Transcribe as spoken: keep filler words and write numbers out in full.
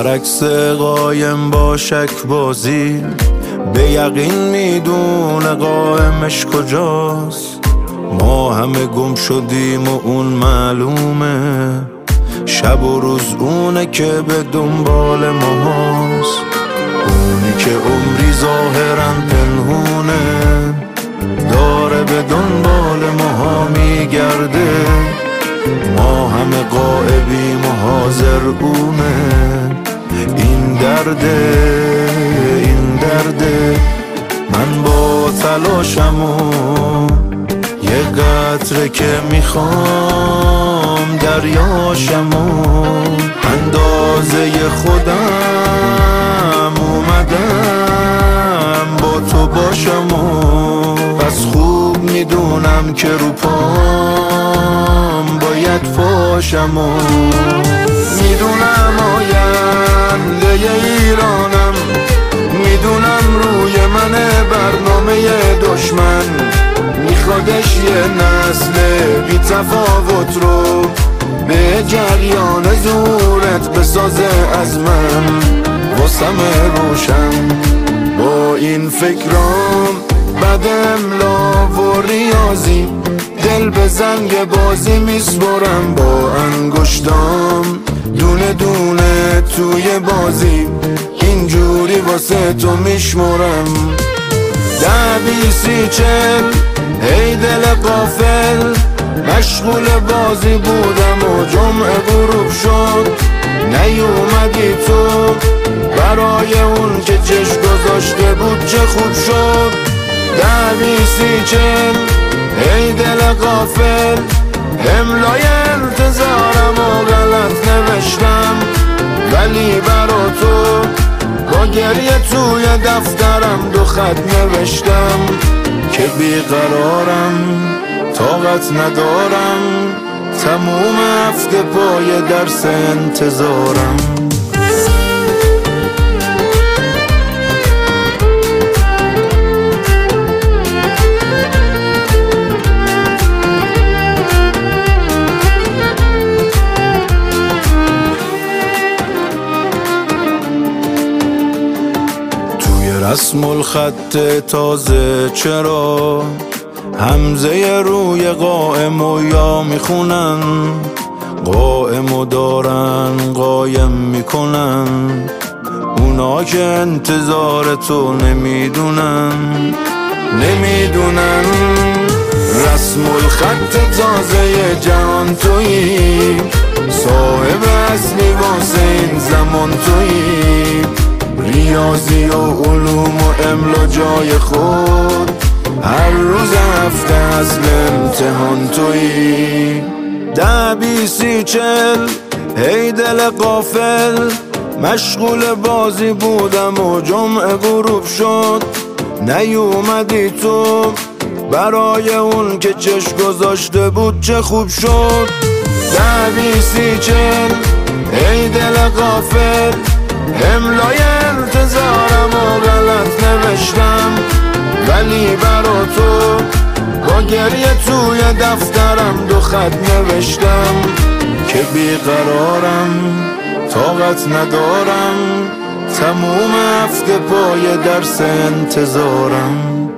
برعکس قایم با شک بازی به یقین میدونه قائمش کجاست. ما همه گم شدیم و اون معلومه، شب و روز اونه که به دنبال ماست. اونی که عمری ظاهرا پنهونه داره به دنبال ماها میگرده. ما همه غائبیم و حاضر اونه. این درده این درده من با تلاشمو یه قطره که میخوام دریاشمو اندازه خودم اومدم با تو باشمو. پس خوب میدونم که رو پام باید پاشمو. میدونم آینده ایرانم، میدونم روی من برنامه دشمن میخوادش یه نسل بی تفاوت رو به جریان زورت بسازه از من واسم روشن. با این فکرام بد املا و ریاضی دل به زنگ بازی میسپرم با انگشتام دونه دونه توی بازی اینجوری واسه تو میشمرم. ده بیسی چل ای دل غافل مشغول بازی بودم و جمعه غروب شد نیومدی تو برای اون که چشم گذاشته بود چه خوب شد. ده بیسی چل ای دل غافل املای انتظارم و غلط نوشتم ولی برا تو با گریه توی دفترم دو خط نوشتم که بیقرارم طاقت ندارم تموم هفته پای درس انتظارم. رسم الخط تازه چرا همزه روی قائم و یا میخونن قائم و دارن قایم میکنن اونا که انتظار تو نمیدونن نمیدونن. رسم الخط تازه جهان تویی صاحب اصلی واسه این زمان تویی. ریاضی و علوم و املا جای خود هر روز هفته اصل امتحان تویی. ده بیسی چل ای دل غافل مشغول بازی بودم و جمعه غروب شد نیومدی تو برای اون که چشم گذاشته بود چه خوب شد. ده بیسی چل ای دل غافل املای انتظارم و غلط نوشتم ولی برا تو با گریه توی دفترم دو خط نوشتم که بیقرارم طاقت ندارم تموم هفته پای درس انتظارم.